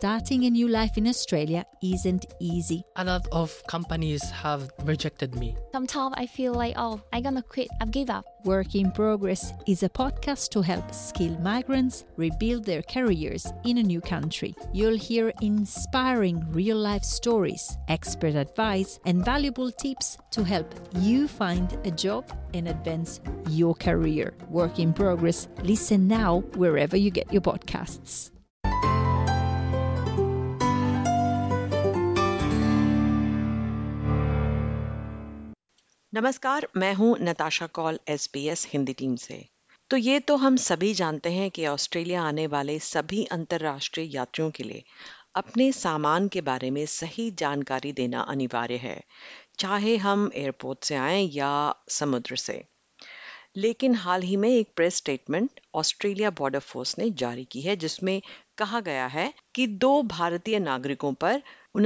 starting a new life in Australia isn't easy. A lot of companies have rejected me. Sometimes I feel like, I'm gonna quit, I've give up. Work in Progress is a podcast to help skilled migrants rebuild their careers in a new country. You'll hear inspiring real-life stories, expert advice, and valuable tips to help you find a job and advance your career. Work in Progress. Listen now wherever you get your podcasts. नमस्कार, मैं हूं Natasha Kaul SBS Hindi team से। तो ये तो हम सभी जानते हैं कि ऑस्ट्रेलिया आने वाले सभी अंतर्राष्ट्रीय यात्रियों के लिए अपने सामान के बारे में सही जानकारी देना अनिवार्य है, चाहे हम एयरपोर्ट से आएं या समुद्र से। लेकिन हाल ही में एक press statement Australia border force ने जारी की है, जिसमें कहा गया है कि 2 भारतीय नागरिकों पर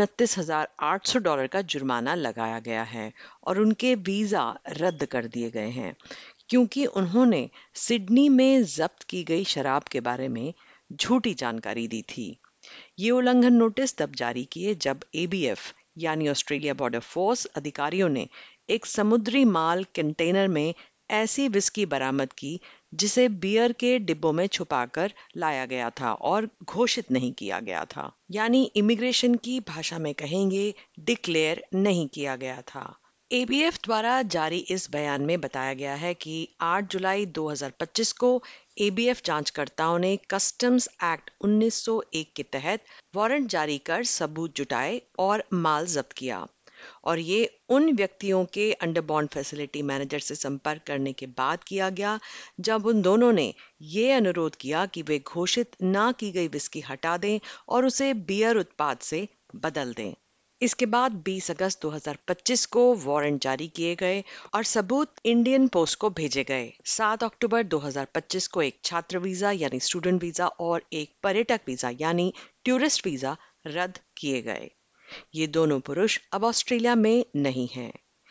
$29,800 का जुर्माना लगाया गया है और उनके वीजा रद्द कर दिए गए हैं, क्योंकि उन्होंने सिडनी में जब्त की गई शराब के बारे में झूठी जानकारी दी थी। ये उल्लंघन नोटिस तब जारी किए जब ABF यानी ऑस्ट्रेलिया बॉर्डर फोर्स अधिकारियों ने एक समुद्री माल कंटेनर में ऐसी विस्की बरामद की जिसे बियर के डिब्बों में छुपाकर लाया गया था और घोषित नहीं किया गया था, यानी इमिग्रेशन की भाषा में कहेंगे डिक्लेयर नहीं किया गया था। ABF द्वारा जारी इस बयान में बताया गया है कि 8 जुलाई 2025 को ABF जांचकर्ताओं ने कस्टम्स एक्ट 1901 के तहत वारंट जारी कर सबूत जुटाए और माल जब्त किया, और ये उन व्यक्तियों के अंडरबॉन्ड फैसिलिटी मैनेजर से संपर्क करने के बाद किया गया जब उन दोनों ने ये अनुरोध किया कि वे घोषित ना की गई विस्की हटा दें और उसे बियर उत्पाद से बदल दें। इसके बाद 20 अगस्त 2025 को वारंट जारी किए गए और सबूत इंडियन पोस्ट को भेजे गए। 7 अक्टूबर 2025 को एक छात्र वीजा यानी स्टूडेंट वीजा और एक पर्यटक वीजा यानी टूरिस्ट वीजा रद्द किए गए। ये दोनों पुरुष अब ऑस्ट्रेलिया में नहीं हैं।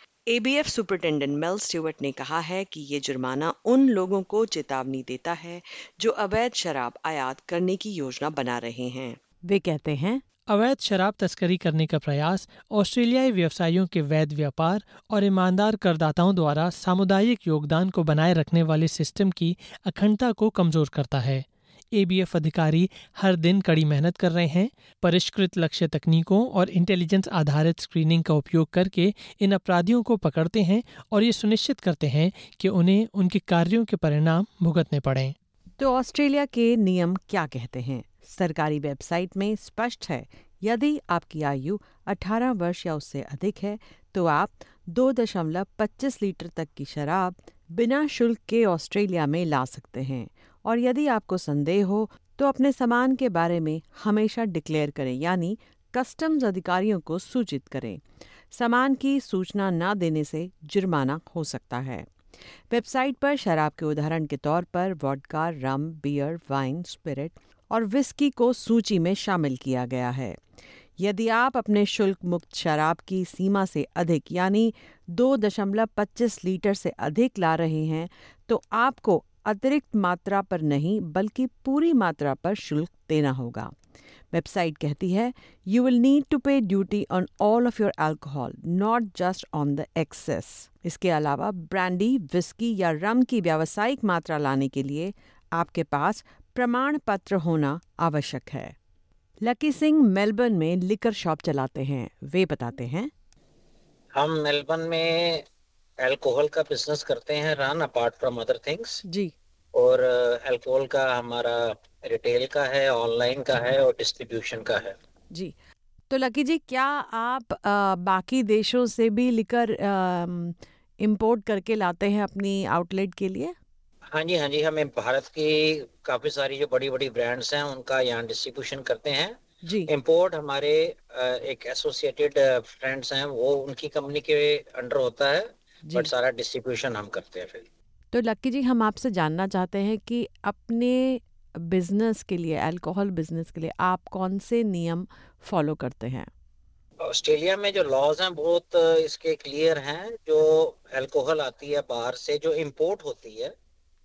ABF सुपरिटेंडेंट मेल स्टीवर्ट ने कहा है कि ये जुर्माना उन लोगों को चेतावनी देता है जो अवैध शराब आयात करने की योजना बना रहे हैं। वे कहते हैं, अवैध शराब तस्करी करने का प्रयास ऑस्ट्रेलियाई व्यवसायियों के वैध व्यापार और ईमानदार करदाताओं द्वारा सामुदायिक योगदान को बनाए रखने वाले सिस्टम की अखंडता को कमजोर करता है। ABF अधिकारी हर दिन कड़ी मेहनत कर रहे हैं, परिष्कृत लक्ष्य तकनीकों और इंटेलिजेंस आधारित स्क्रीनिंग का उपयोग करके इन अपराधियों को पकड़ते हैं और ये सुनिश्चित करते हैं कि उन्हें उनके कार्यों के परिणाम भुगतने पड़ें। तो ऑस्ट्रेलिया के नियम क्या कहते हैं? सरकारी वेबसाइट में स्पष्ट है, यदि आपकी आयु 18 वर्ष या उससे अधिक है तो आप 2.25 लीटर तक की शराब बिना शुल्क के ऑस्ट्रेलिया में ला सकते हैं, और यदि आपको संदेह हो तो अपने सामान के बारे में हमेशा डिक्लेयर करें, यानी कस्टम्स अधिकारियों को सूचित करें। सामान की सूचना न देने से जुर्माना हो सकता है। वेबसाइट पर शराब के उदाहरण के तौर पर vodka, rum, beer, wine, spirit और विस्की को सूची में शामिल किया गया है। यदि आप अपने शुल्क मुक्त शराब की सीमा से अधिक यानी 2.25 लीटर से अधिक ला रहे हैं तो आपको अतिरिक्त मात्रा पर नहीं बल्कि पूरी मात्रा पर शुल्क देना होगा। वेबसाइट कहती है, you will need to pay duty on all of your alcohol, not just on the excess. इसके अलावा ब्रांडी, विस्की या रम की व्यावसायिक मात्रा लाने के लिए आपके पास प्रमाण पत्र होना आवश्यक है। लकी सिंह मेलबर्न में लिकर शॉप चलाते हैं। वे बताते हैं, हम मेलबर्न में अल्कोहल का बिजनेस करते हैं, run apart from other things जी। और अल्कोहल का हमारा रिटेल का है, ऑनलाइन का है और डिस्ट्रीब्यूशन का है। जी, तो लकी जी, क्या आप बाकी देशों से भी लिकर इंपोर्ट करके लाते हैं अपनी आउटलेट के लिए? हाँ जी, हमें भारत की काफी सारी जो बड़ी बड़ी ब्रांड्स हैं उनका यहाँ डिस्ट्रीब्यूशन करते हैं जी। इंपोर्ट हमारे एक एसोसिएटेड फ्रेंड्स हैं, वो उनकी कंपनी के अंडर होता है, बट सारा डिस्ट्रीब्यूशन हम करते हैं। फिर तो लक्की जी, हम आपसे जानना चाहते हैं कि अपने बिजनेस के लिए, अल्कोहल बिजनेस के लिए आप कौन से नियम फॉलो करते हैं? ऑस्ट्रेलिया में जो लॉज हैं बहुत इसके क्लियर हैं। जो अल्कोहल आती है बाहर से, जो इंपोर्ट होती है,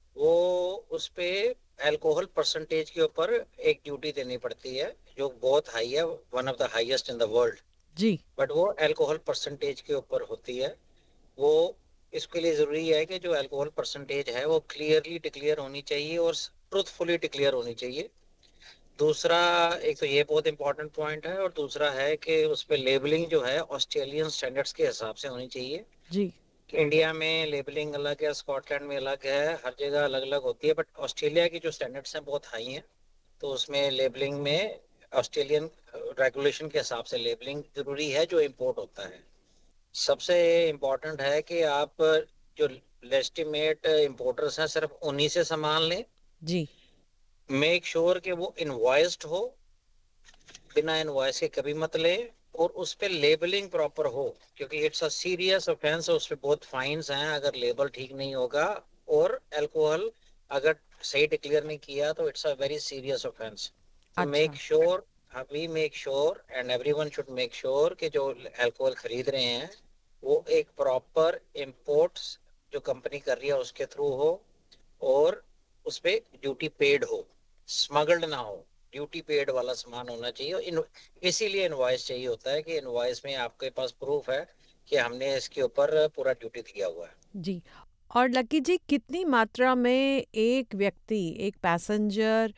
वो उस पे अल्कोहल परसेंटेज के ऊपर एक ड्यूटी देनी पड़ती है जो बहुत हाई है, one of the highest in the world जी। बट वो अल्कोहल परसेंटेज के ऊपर होती है। वो इसके लिए जरूरी है कि जो अल्कोहल परसेंटेज है वो क्लियरली डिक्लेयर होनी चाहिए और ट्रूथफुली डिक्लेयर होनी चाहिए। दूसरा, एक तो ये बहुत इंपॉर्टेंट पॉइंट है, और दूसरा है कि उस पे लेबलिंग जो है ऑस्ट्रेलियन स्टैंडर्ड्स के हिसाब से होनी चाहिए। जी। इंडिया में लेबलिंग अलग है, स्कॉटलैंड में अलग है, हर जगह अलग अलग होती है, बट ऑस्ट्रेलिया की जो स्टैंडर्ड्स हैं बहुत हाई हैं, तो उसमें लेबलिंग में ऑस्ट्रेलियन रेगुलेशन के हिसाब से लेबलिंग जरूरी है जो इंपोर्ट होता है। सबसे इम्पोर्टेंट है कि आप जो लेजिटिमेट इंपोर्टर्स हैं सिर्फ उन्हीं से सामान लें। जी। मेक श्योर कि वो इनवॉइस्ड हो, बिना इनवॉइस के कभी मत लें, और उस पे लेबलिंग प्रॉपर हो, क्योंकि इट्स अ सीरियस ऑफेंस, उस पे बहुत फाइन्स हैं अगर लेबल ठीक नहीं होगा, और अल्कोहल अगर सही डिक्लेयर नहीं किया तो it's a very serious offence. तो make sure, we make sure and everyone should make sure कि जो अल्कोहल खरीद रहे हैं वो एक प्रॉपर इंपोर्ट्स जो कंपनी कर रही है उसके थ्रू हो, और उस पे ड्यूटी पेड हो, स्मगल्ड ना हो, ड्यूटी पेड वाला सामान होना चाहिए। इसीलिए इनवॉइस चाहिए होता है कि इनवॉइस में आपके पास प्रूफ है कि हमने इसके ऊपर पूरा ड्यूटी दिया हुआ है। जी। और लकी जी, कितनी मात्रा में एक व्यक्ति, एक पैसेंजर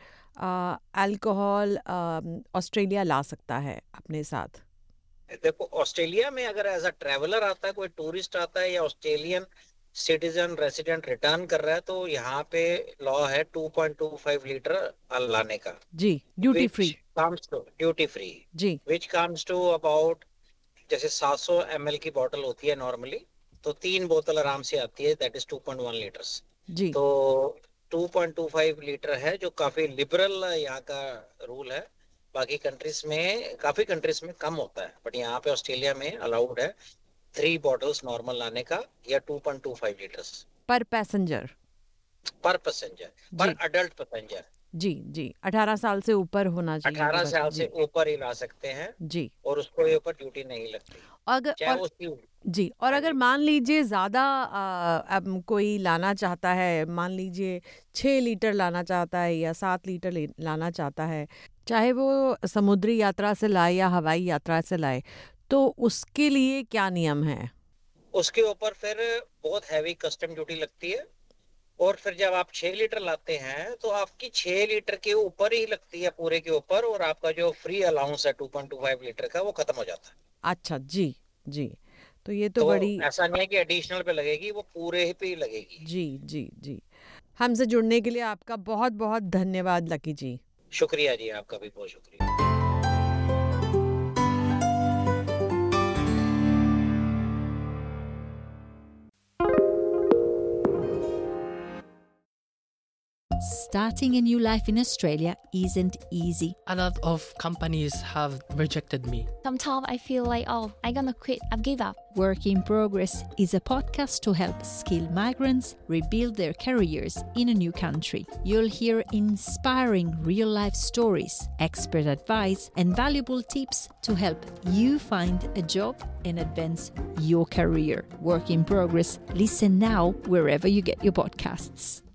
अल्कोहल ऑस्ट्रेलिया ला सकता है अपने साथ? देखो, ऑस्ट्रेलिया में अगर एज अ ट्रेवलर आता है, कोई टूरिस्ट आता है या ऑस्ट्रेलियन सिटीजन रेसिडेंट रिटर्न कर रहा है, तो यहाँ पे लॉ है 2.25 लीटर लाने का। जी, ड्यूटी फ्री। ड्यूटी फ्री जी। विच कम्स टू अबाउट, जैसे 700 ml की बोतल होती है नॉर्मली, तो 3 बोतल आराम से आती है, दैट इज 2.1 लीटर्स। जी। तो 2.25 लीटर है जो काफी लिबरल यहाँ का रूल है। बाकी कंट्रीज में, काफी कंट्रीज में कम होता है, बट यहाँ पे ऑस्ट्रेलिया में अलाउड है 3 बॉटल्स नॉर्मल लाने का, या 2.25 लीटर्स पर पैसेंजर, पर अडल्ट पैसेंजर। जी जी। 18 साल से ऊपर होना चाहिए। 18 साल से ऊपर ही ला सकते हैं जी। और उसको ये ऊपर ड्यूटी नहीं लगती जी। और अगर मान लीजिए ज़्यादा अब कोई लाना चाहता है, मान लीजिए 6 लीटर लाना चाहता है या 7 लीटर लाना चाहता है, चाहे वो समुद्री यात्रा से लाए या हवाई यात्रा से लाए, तो उसके लिए क्या नियम है? उसके ऊपर फिर बहुत हैवी कस्टम ड्यूटी लगती है, और फिर जब आप 6 लीटर लाते हैं तो आपकी 6 लीटर के ऊपर ही लगती है, पूरे के ऊपर, और आपका जो फ्री अलाउंस है 2.25 लीटर का वो खत्म हो जाता है। अच्छा जी। जी। तो ये तो बड़ी, ऐसा नहीं है कि एडिशनल पे लगेगी, वो पूरे ही पे ही लगेगी। जी जी जी। हमसे जुड़ने के लिए आपका बहुत बहुत धन्यवाद लकी जी। शुक्रिया जी, आपका भी बहुत शुक्रिया। Starting a new life in Australia isn't easy. A lot of companies have rejected me. Sometimes I feel like, oh, I'm gonna quit. I've given up. Work in Progress is a podcast to help skilled migrants rebuild their careers in a new country. You'll hear inspiring real-life stories, expert advice, and valuable tips to help you find a job and advance your career. Work in Progress. Listen now wherever you get your podcasts.